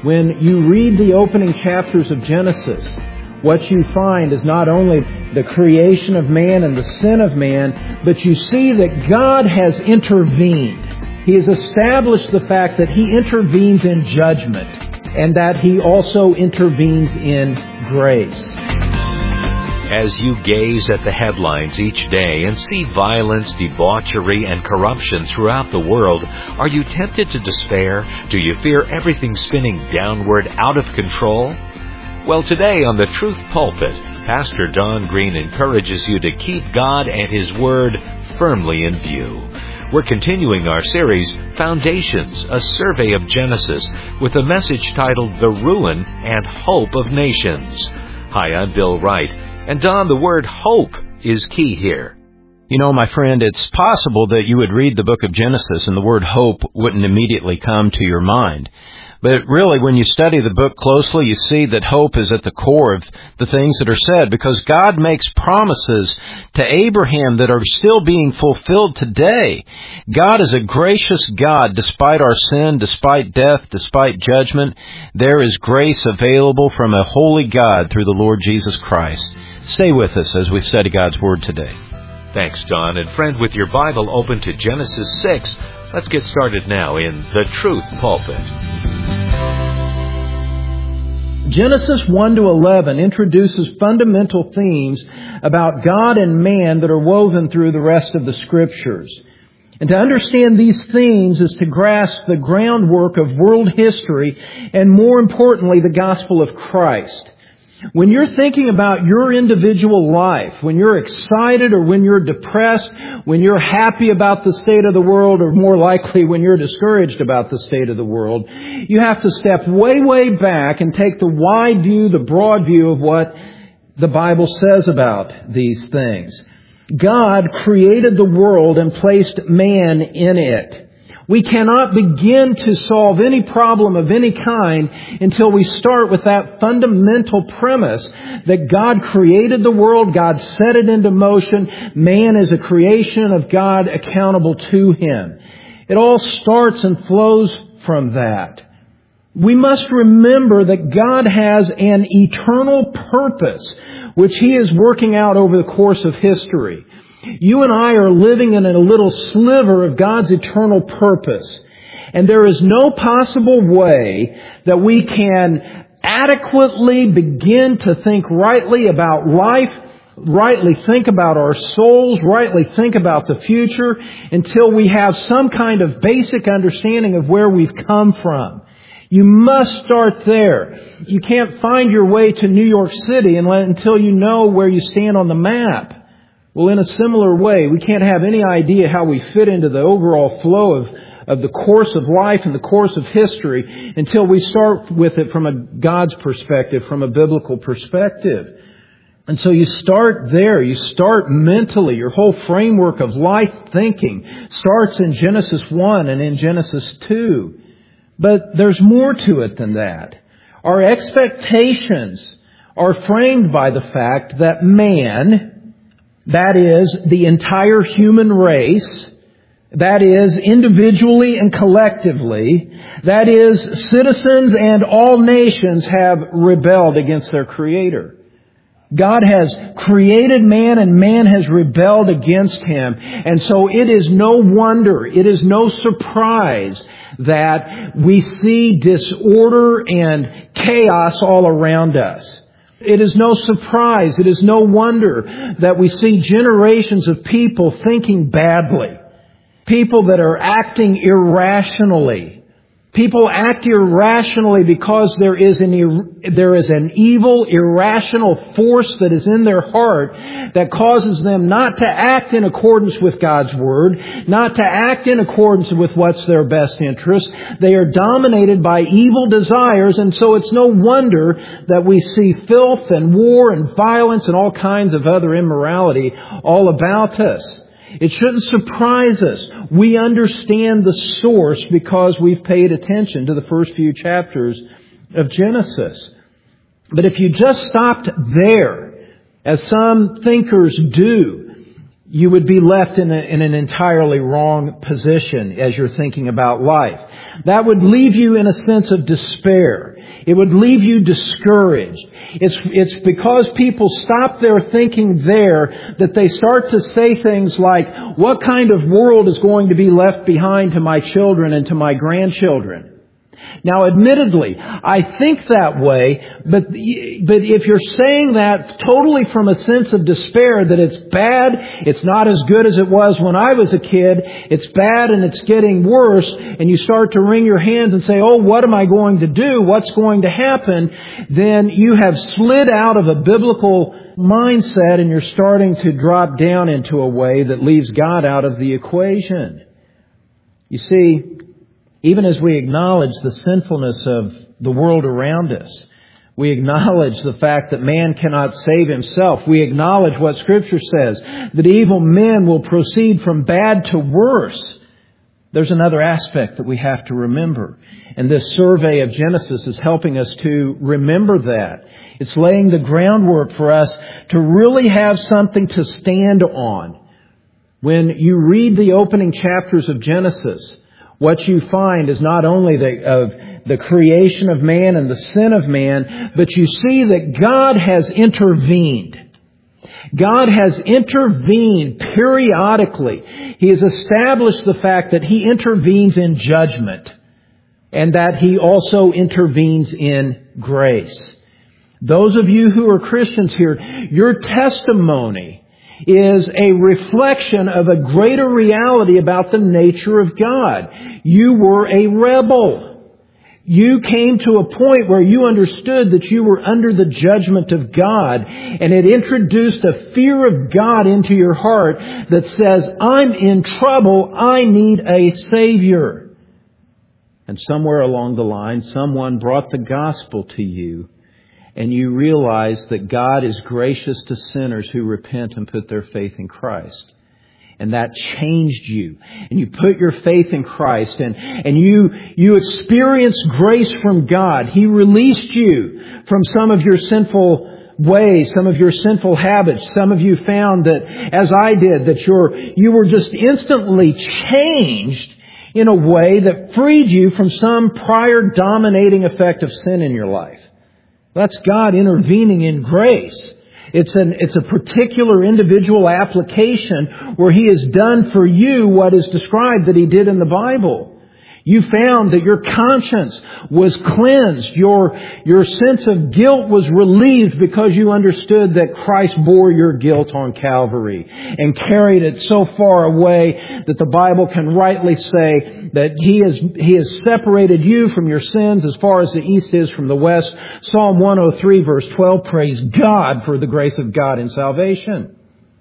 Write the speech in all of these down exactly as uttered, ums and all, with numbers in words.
When you read the opening chapters of Genesis, what you find is not only the creation of man and the sin of man, but you see that God has intervened. He has established the fact that He intervenes in judgment and that He also intervenes in grace. As you gaze at the headlines each day and see violence, debauchery, and corruption throughout the world, are you tempted to despair? Do you fear everything spinning downward, out of control? Well, today on the Truth Pulpit, Pastor Don Green encourages you to keep God and His Word firmly in view. We're continuing our series, Foundations, a survey of Genesis, with a message titled The Ruin and Hope of Nations. Hi, I'm Bill Wright. And Don, the word hope is key here. You know, my friend, it's possible that you would read the book of Genesis and the word hope wouldn't immediately come to your mind. But really, when you study the book closely, you see that hope is at the core of the things that are said, because God makes promises to Abraham that are still being fulfilled today. God is a gracious God. Despite our sin, despite death, despite judgment, there is grace available from a holy God through the Lord Jesus Christ. Stay with us as we study God's Word today. Thanks, Don. And friend, with your Bible open to Genesis six, let's get started now in the Truth Pulpit. Genesis one to eleven introduces fundamental themes about God and man that are woven through the rest of the Scriptures. And to understand these themes is to grasp the groundwork of world history and, more importantly, the gospel of Christ. When you're thinking about your individual life, when you're excited or when you're depressed, when you're happy about the state of the world, or more likely when you're discouraged about the state of the world, you have to step way, way back and take the wide view, the broad view of what the Bible says about these things. God created the world and placed man in it. We cannot begin to solve any problem of any kind until we start with that fundamental premise that God created the world, God set it into motion, man is a creation of God accountable to Him. It all starts and flows from that. We must remember that God has an eternal purpose which He is working out over the course of history. You and I are living in a little sliver of God's eternal purpose. And there is no possible way that we can adequately begin to think rightly about life, rightly think about our souls, rightly think about the future, until we have some kind of basic understanding of where we've come from. You must start there. You can't find your way to New York City until you know where you stand on the map. Well, in a similar way, we can't have any idea how we fit into the overall flow of, of the course of life and the course of history until we start with it from a God's perspective, from a biblical perspective. And so you start there. You start mentally. Your whole framework of life thinking starts in Genesis one and in Genesis two. But there's more to it than that. Our expectations are framed by the fact that man, that is, the entire human race, that is, individually and collectively, that is, citizens and all nations have rebelled against their Creator. God has created man and man has rebelled against Him. And so it is no wonder, it is no surprise that we see disorder and chaos all around us. It is no surprise, it is no wonder that we see generations of people thinking badly. People that are acting irrationally. People act irrationally because there is an there is an evil, irrational force that is in their heart that causes them not to act in accordance with God's Word, not to act in accordance with what's their best interest. They are dominated by evil desires, and so it's no wonder that we see filth and war and violence and all kinds of other immorality all about us. It shouldn't surprise us. We understand the source because we've paid attention to the first few chapters of Genesis. But if you just stopped there, as some thinkers do, you would be left in, a, in an entirely wrong position as you're thinking about life. That would leave you in a sense of despair. It would leave you discouraged. It's, it's because people stop their thinking there that they start to say things like, what kind of world is going to be left behind to my children and to my grandchildren? Now, admittedly, I think that way, but but if you're saying that totally from a sense of despair, that it's bad, it's not as good as it was when I was a kid, it's bad and it's getting worse, and you start to wring your hands and say, oh, what am I going to do? What's going to happen? Then you have slid out of a biblical mindset and you're starting to drop down into a way that leaves God out of the equation. You see, even as we acknowledge the sinfulness of the world around us, we acknowledge the fact that man cannot save himself. We acknowledge what Scripture says, that evil men will proceed from bad to worse. There's another aspect that we have to remember. And this survey of Genesis is helping us to remember that. It's laying the groundwork for us to really have something to stand on. When you read the opening chapters of Genesis, what you find is not only the, of the creation of man and the sin of man, but you see that God has intervened. God has intervened periodically. He has established the fact that He intervenes in judgment and that He also intervenes in grace. Those of you who are Christians here, your testimony is a reflection of a greater reality about the nature of God. You were a rebel. You came to a point where you understood that you were under the judgment of God, and it introduced a fear of God into your heart that says, I'm in trouble, I need a Savior. And somewhere along the line, someone brought the gospel to you, and you realize that God is gracious to sinners who repent and put their faith in Christ. And that changed you. And you put your faith in Christ, and, and you, you experienced grace from God. He released you from some of your sinful ways, some of your sinful habits. Some of you found that, as I did, that you're, you were just instantly changed in a way that freed you from some prior dominating effect of sin in your life. That's God intervening in grace. It's an, it's a particular individual application where He has done for you what is described that He did in the Bible. You found that your conscience was cleansed. Your, your sense of guilt was relieved because you understood that Christ bore your guilt on Calvary and carried it so far away that the Bible can rightly say that He has, He has separated you from your sins as far as the east is from the west. Psalm one oh three verse twelve, praise God for the grace of God in salvation.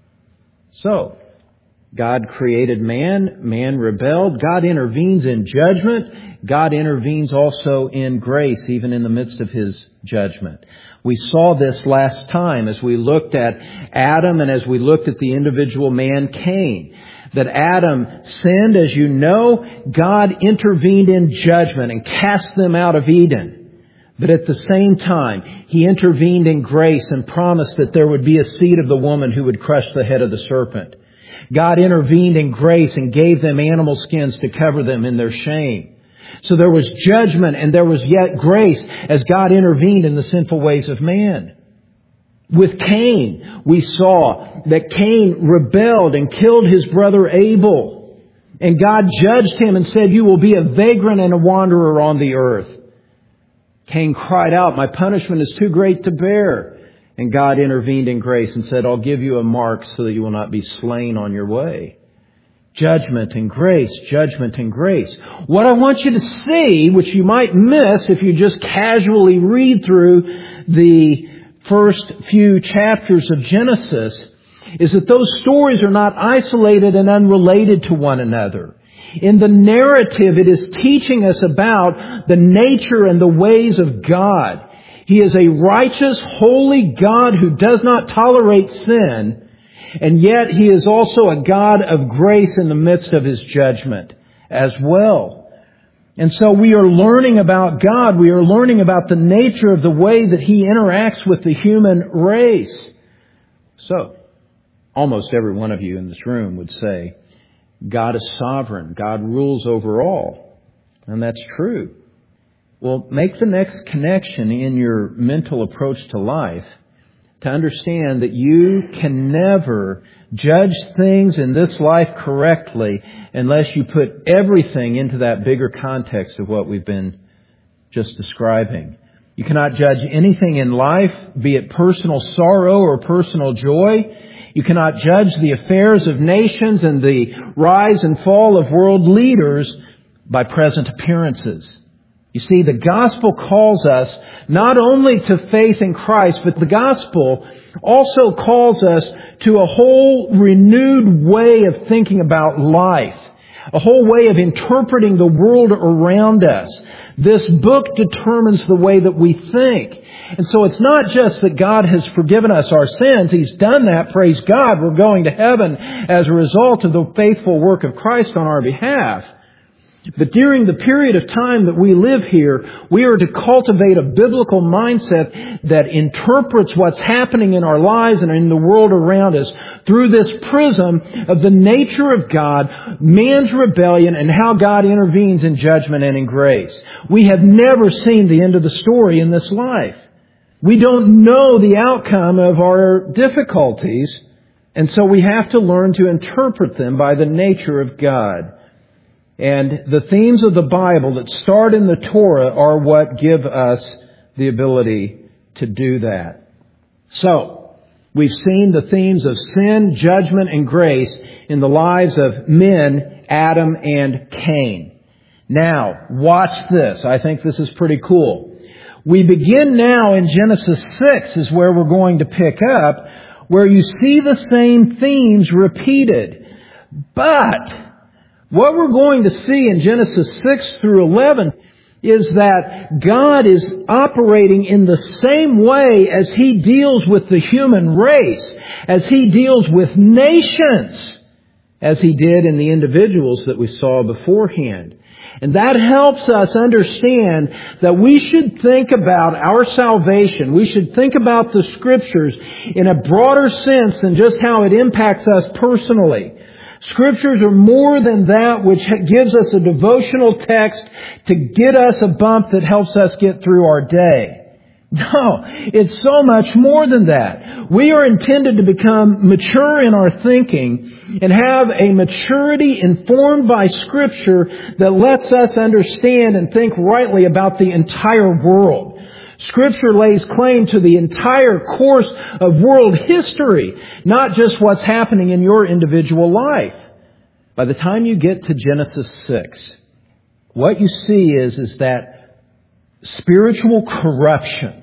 So, God created man, man rebelled, God intervenes in judgment, God intervenes also in grace, even in the midst of His judgment. We saw this last time as we looked at Adam and as we looked at the individual man Cain. That Adam sinned, as you know, God intervened in judgment and cast them out of Eden. But at the same time, He intervened in grace and promised that there would be a seed of the woman who would crush the head of the serpent. God intervened in grace and gave them animal skins to cover them in their shame. So there was judgment and there was yet grace as God intervened in the sinful ways of man. With Cain, we saw that Cain rebelled and killed his brother Abel. And God judged him and said, you will be a vagrant and a wanderer on the earth. Cain cried out, my punishment is too great to bear. And God intervened in grace and said, I'll give you a mark so that you will not be slain on your way. Judgment and grace, judgment and grace. What I want you to see, which you might miss if you just casually read through the first few chapters of Genesis, is that those stories are not isolated and unrelated to one another. In the narrative, it is teaching us about the nature and the ways of God. He is a righteous, holy God who does not tolerate sin, and yet He is also a God of grace in the midst of His judgment as well. And so we are learning about God. We are learning about the nature of the way that He interacts with the human race. So, almost every one of you in this room would say, God is sovereign. God rules over all. And that's true. Well, make the next connection in your mental approach to life to understand that you can never judge things in this life correctly unless you put everything into that bigger context of what we've been just describing. You cannot judge anything in life, be it personal sorrow or personal joy. You cannot judge the affairs of nations and the rise and fall of world leaders by present appearances. You see, the gospel calls us not only to faith in Christ, but the gospel also calls us to a whole renewed way of thinking about life, a whole way of interpreting the world around us. This book determines the way that we think. And so it's not just that God has forgiven us our sins. He's done that. Praise God. We're going to heaven as a result of the faithful work of Christ on our behalf. But during the period of time that we live here, we are to cultivate a biblical mindset that interprets what's happening in our lives and in the world around us through this prism of the nature of God, man's rebellion, and how God intervenes in judgment and in grace. We have never seen the end of the story in this life. We don't know the outcome of our difficulties, and so we have to learn to interpret them by the nature of God. And the themes of the Bible that start in the Torah are what give us the ability to do that. So, we've seen the themes of sin, judgment, and grace in the lives of men, Adam and Cain. Now, watch this. I think this is pretty cool. We begin now in Genesis six is where we're going to pick up, where you see the same themes repeated. But what we're going to see in Genesis six through eleven is that God is operating in the same way as He deals with the human race, as He deals with nations, as He did in the individuals that we saw beforehand. And that helps us understand that we should think about our salvation. We should think about the Scriptures in a broader sense than just how it impacts us personally. Scriptures are more than that which gives us a devotional text to get us a bump that helps us get through our day. No, it's so much more than that. We are intended to become mature in our thinking and have a maturity informed by Scripture that lets us understand and think rightly about the entire world. Scripture lays claim to the entire course of world history, not just what's happening in your individual life. By the time you get to Genesis six, what you see is, is that spiritual corruption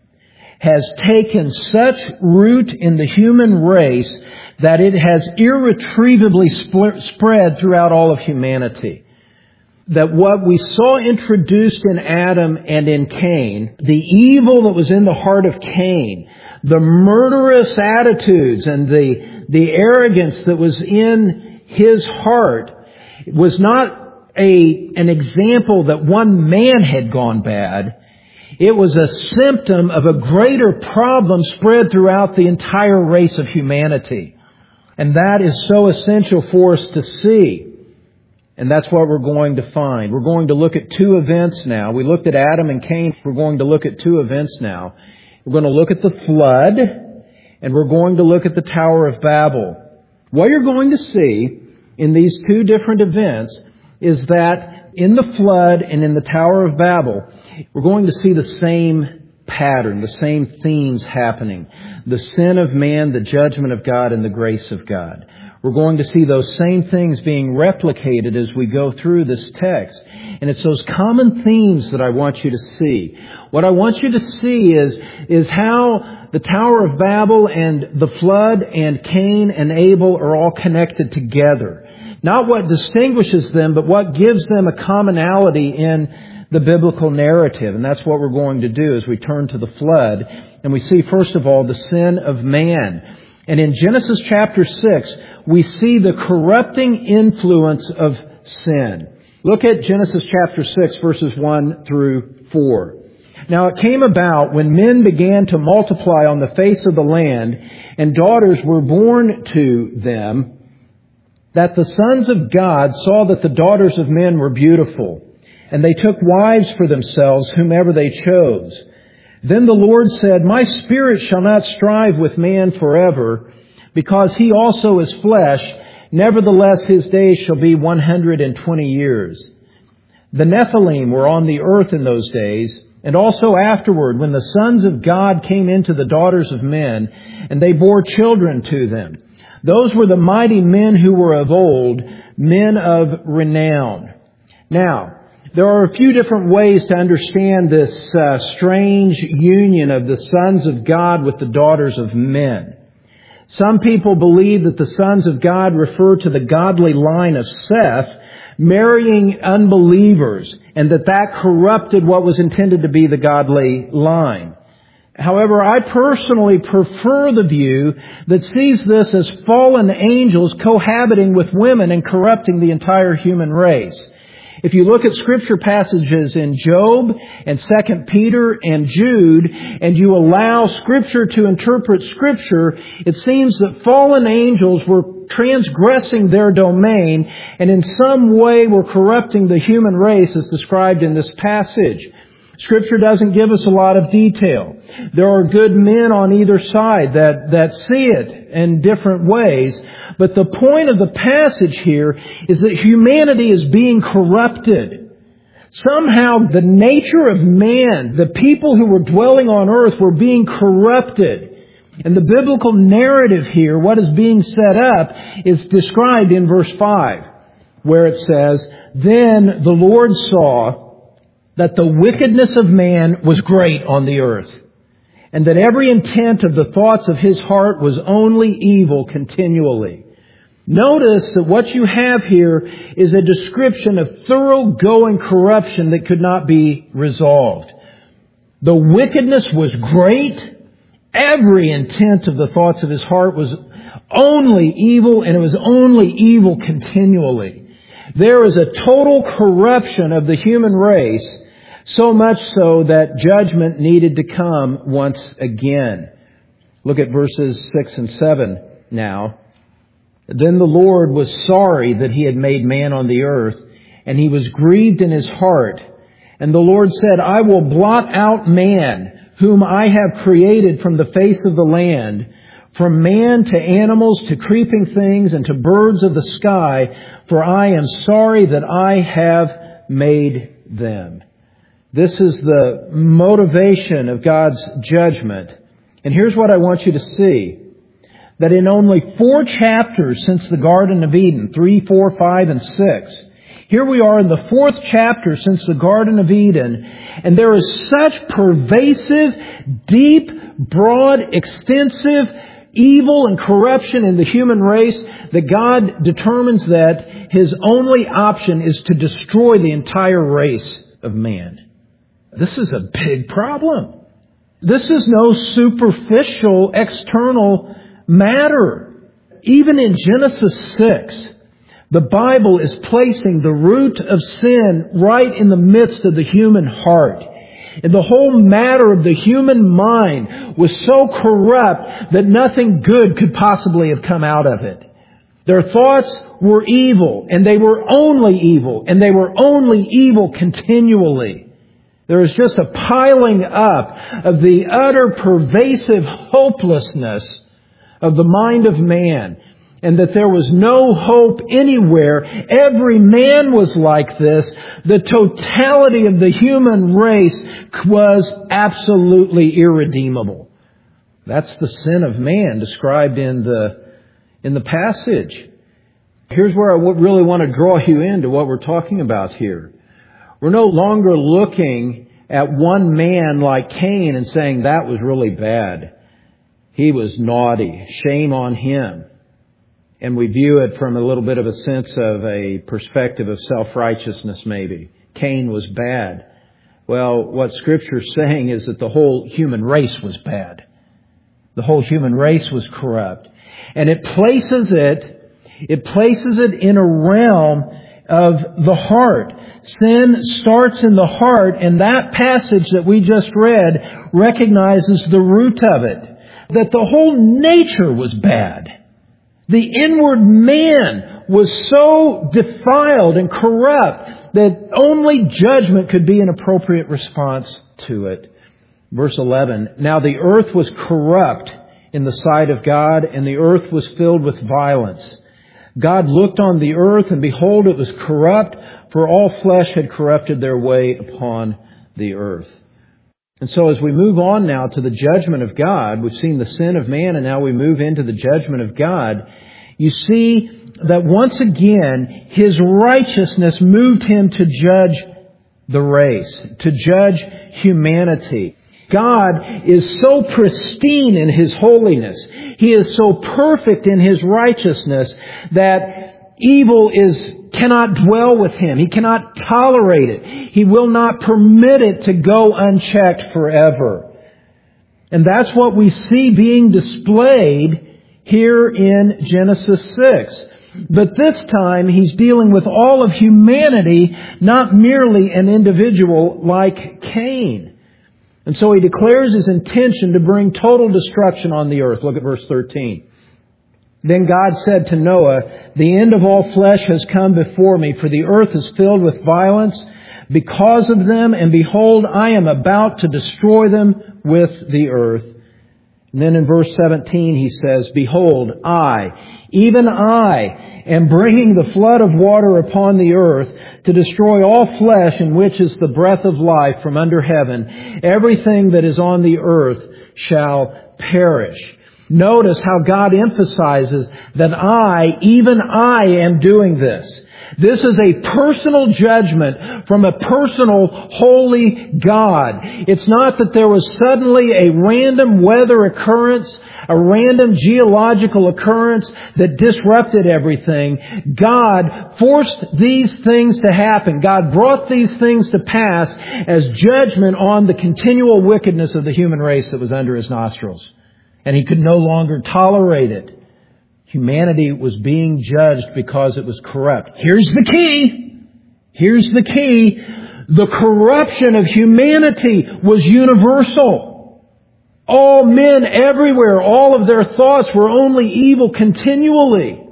has taken such root in the human race that it has irretrievably spread throughout all of humanity. That what we saw introduced in Adam and in Cain, the evil that was in the heart of Cain, the murderous attitudes and the, the arrogance that was in his heart, was not a, an example that one man had gone bad. It was a symptom of a greater problem spread throughout the entire race of humanity. And that is so essential for us to see. And that's what we're going to find. We're going to look at two events now. We looked at Adam and Cain. We're going to look at two events now. We're going to look at the flood, and we're going to look at the Tower of Babel. What you're going to see in these two different events is that in the flood and in the Tower of Babel, we're going to see the same pattern, the same themes happening. The sin of man, the judgment of God, and the grace of God. We're going to see those same things being replicated as we go through this text. And it's those common themes that I want you to see. What I want you to see is, is how the Tower of Babel and the flood and Cain and Abel are all connected together. Not what distinguishes them, but what gives them a commonality in the biblical narrative. And that's what we're going to do as we turn to the flood. And we see, first of all, the sin of man. And in Genesis chapter six, we see the corrupting influence of sin. Look at Genesis chapter six, verses one through four. Now it came about when men began to multiply on the face of the land, and daughters were born to them, that the sons of God saw that the daughters of men were beautiful, and they took wives for themselves whomever they chose. Then the Lord said, My spirit shall not strive with man forever, because he also is flesh. Nevertheless, his days shall be one hundred and twenty years. The Nephilim were on the earth in those days, and also afterward, when the sons of God came into the daughters of men, and they bore children to them. Those were the mighty men who were of old, men of renown. Now, there are a few different ways to understand this uh, strange union of the sons of God with the daughters of men. Some people believe that the sons of God refer to the godly line of Seth marrying unbelievers, and that that corrupted what was intended to be the godly line. However, I personally prefer the view that sees this as fallen angels cohabiting with women and corrupting the entire human race. If you look at scripture passages in Job and Second Peter and Jude, and you allow scripture to interpret scripture, it seems that fallen angels were transgressing their domain and in some way were corrupting the human race as described in this passage. Scripture doesn't give us a lot of detail. There are good men on either side that, that see it in different ways. But the point of the passage here is that humanity is being corrupted. Somehow the nature of man, the people who were dwelling on earth, were being corrupted. And the biblical narrative here, what is being set up, is described in verse five, where it says, Then the Lord saw that the wickedness of man was great on the earth, and that every intent of the thoughts of his heart was only evil continually. Notice that what you have here is a description of thoroughgoing corruption that could not be resolved. The wickedness was great. Every intent of the thoughts of his heart was only evil, and it was only evil continually. There is a total corruption of the human race, so much so that judgment needed to come once again. Look at verses six and seven now. Then the Lord was sorry that he had made man on the earth, and he was grieved in his heart. And the Lord said, I will blot out man, whom I have created from the face of the land, from man to animals to creeping things and to birds of the sky, for I am sorry that I have made them. This is the motivation of God's judgment. And here's what I want you to see. That in only four chapters since the Garden of Eden, three, four, five, and six, here we are in the fourth chapter since the Garden of Eden, and there is such pervasive, deep, broad, extensive evil and corruption in the human race that God determines that His only option is to destroy the entire race of man. This is a big problem. This is no superficial, external matter. Even in Genesis six, the Bible is placing the root of sin right in the midst of the human heart. And the whole matter of the human mind was so corrupt that nothing good could possibly have come out of it. Their thoughts were evil, and they were only evil, and they were only evil continually. There is just a piling up of the utter pervasive hopelessness of the mind of man, and that there was no hope anywhere. Every man was like this. The totality of the human race was absolutely irredeemable. That's the sin of man described in the in the passage. Here's where I really want to draw you into what we're talking about here. We're no longer looking at one man like Cain and saying that was really bad. He was naughty. Shame on him. And we view it from a little bit of a sense of a perspective of self-righteousness maybe. Cain was bad. Well, what Scripture's saying is that the whole human race was bad. The whole human race was corrupt. And it places it, it places it in a realm of the heart. Sin starts in the heart, and that passage that we just read recognizes the root of it. That the whole nature was bad. The inward man was so defiled and corrupt that only judgment could be an appropriate response to it. Verse eleven, now the earth was corrupt in the sight of God, and the earth was filled with violence. God looked on the earth, and behold, it was corrupt, for all flesh had corrupted their way upon the earth. And so as we move on now to the judgment of God, we've seen the sin of man, and now we move into the judgment of God. You see that once again, His righteousness moved Him to judge the race, to judge humanity. God is so pristine in His holiness. He is so perfect in His righteousness that evil is cannot dwell with Him. He cannot tolerate it. He will not permit it to go unchecked forever. And that's what we see being displayed here in Genesis six. But this time He's dealing with all of humanity, not merely an individual like Cain. And so He declares His intention to bring total destruction on the earth. Look at verse thirteen. Then God said to Noah, the end of all flesh has come before me, for the earth is filled with violence because of them, and behold, I am about to destroy them with the earth. And then in verse seventeen He says, behold, I, even I, am bringing the flood of water upon the earth to destroy all flesh in which is the breath of life from under heaven. Everything that is on the earth shall perish. Notice how God emphasizes that I, even I, am doing this. This is a personal judgment from a personal, holy God. It's not that there was suddenly a random weather occurrence, a random geological occurrence that disrupted everything. God forced these things to happen. God brought these things to pass as judgment on the continual wickedness of the human race that was under His nostrils. And He could no longer tolerate it. Humanity was being judged because it was corrupt. Here's the key. Here's the key. The corruption of humanity was universal. All men everywhere, all of their thoughts were only evil continually.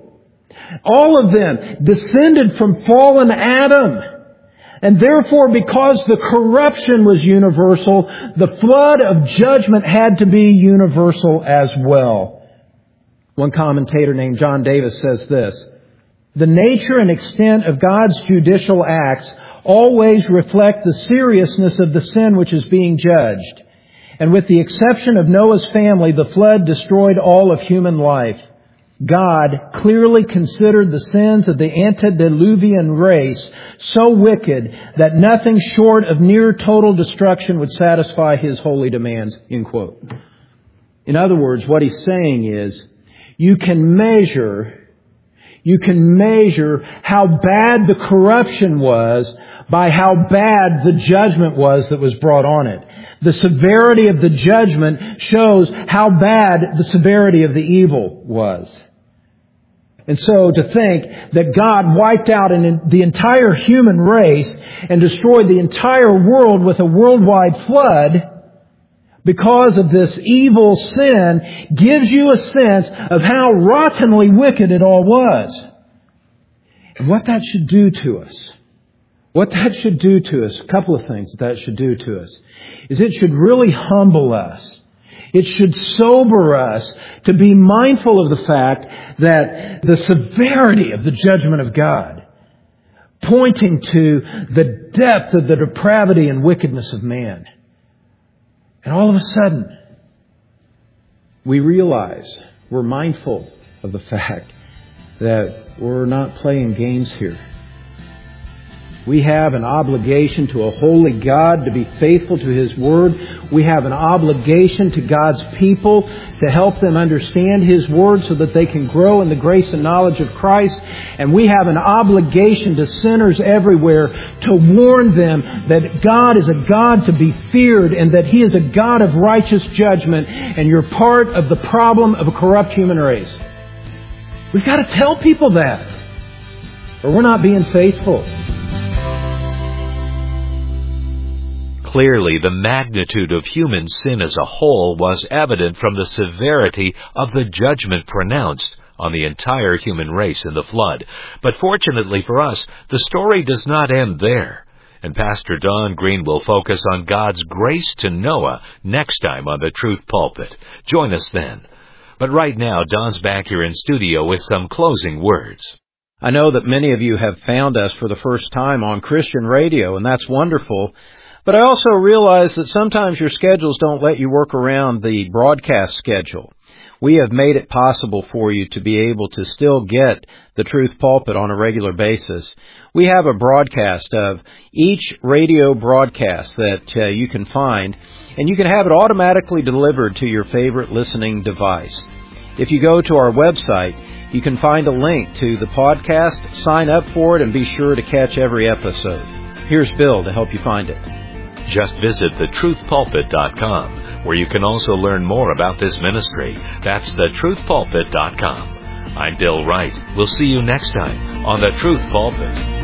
All of them descended from fallen Adam. And therefore, because the corruption was universal, the flood of judgment had to be universal as well. One commentator named John Davis says this, the nature and extent of God's judicial acts always reflect the seriousness of the sin which is being judged. And with the exception of Noah's family, the flood destroyed all of human life. God clearly considered the sins of the antediluvian race so wicked that nothing short of near total destruction would satisfy His holy demands. End quote. In other words, what he's saying is, you can measure, you can measure how bad the corruption was by how bad the judgment was that was brought on it. The severity of the judgment shows how bad the severity of the evil was. And so to think that God wiped out the entire human race and destroyed the entire world with a worldwide flood because of this evil sin gives you a sense of how rottenly wicked it all was. And what that should do to us, what that should do to us, a couple of things that, that should do to us, is it should really humble us. It should sober us to be mindful of the fact that the severity of the judgment of God, pointing to the depth of the depravity and wickedness of man. And all of a sudden, we realize, we're mindful of the fact that we're not playing games here. We have an obligation to a holy God to be faithful to His Word. We have an obligation to God's people to help them understand His Word so that they can grow in the grace and knowledge of Christ. And we have an obligation to sinners everywhere to warn them that God is a God to be feared and that He is a God of righteous judgment, and you're part of the problem of a corrupt human race. We've got to tell people that. or we're not being faithful. Clearly, the magnitude of human sin as a whole was evident from the severity of the judgment pronounced on the entire human race in the flood. But fortunately for us, the story does not end there. And Pastor Don Green will focus on God's grace to Noah next time on the Truth Pulpit. Join us then. But right now, Don's back here in studio with some closing words. I know that many of you have found us for the first time on Christian radio, and that's wonderful. But I also realize that sometimes your schedules don't let you work around the broadcast schedule. We have made it possible for you to be able to still get the Truth Pulpit on a regular basis. We have a broadcast of each radio broadcast that uh, you can find, and you can have it automatically delivered to your favorite listening device. If you go to our website, you can find a link to the podcast, sign up for it, and be sure to catch every episode. Here's Bill to help you find it. Just visit the truth pulpit dot com, where you can also learn more about this ministry. That's the truth pulpit dot com. I'm Bill Wright. We'll see you next time on the Truth Pulpit.